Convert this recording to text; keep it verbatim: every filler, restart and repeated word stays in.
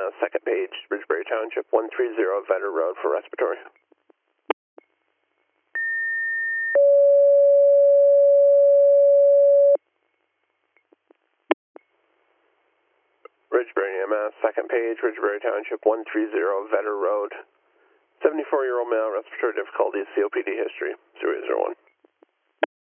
uh, second page, Ridgebury Township, one three zero Vetter Road for respiratory. Ridgebury E M S, second page, Ridgebury Township, one three zero Vetter Road. seventy-four-year-old male, respiratory difficulties, C O P D history, zero zero one.